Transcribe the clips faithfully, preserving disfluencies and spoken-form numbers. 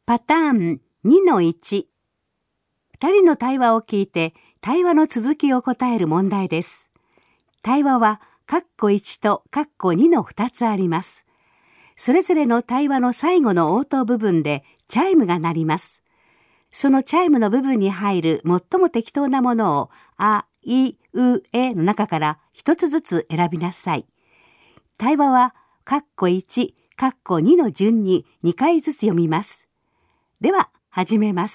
パターン にのいち。ふたりの対話を聞いて対話の続きを答える問題です。対話は括弧いちと括弧にのふたつあります。それぞれの対話の最後の応答部分でチャイムが鳴ります。そのチャイムの部分に入る最も適当なものをあ、い、う、えの中から一つずつ選びなさい。対話は括弧いち、括弧にの順ににかいずつ読みます。では始めます。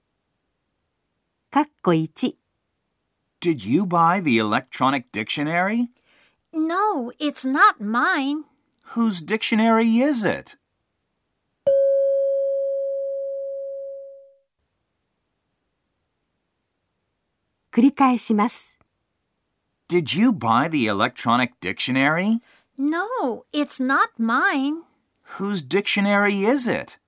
括弧いち。 Did you buy the electronic dictionary? No, it's not mine. Whose dictionary is it? 繰り返します。 Did you buy the electronic dictionary? No, it's not mine. Whose dictionary is it?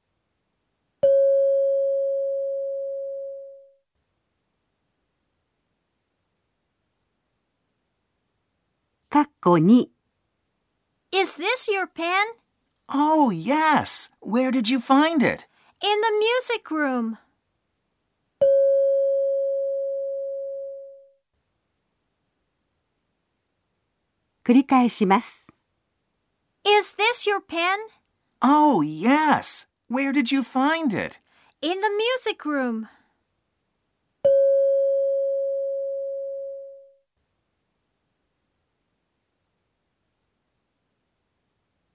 括弧に。 Is this your pen? Oh, yes. Where did you find it? In the music room. 繰り返します。 Is this your pen? Oh, yes. Where did you find it? In the music room.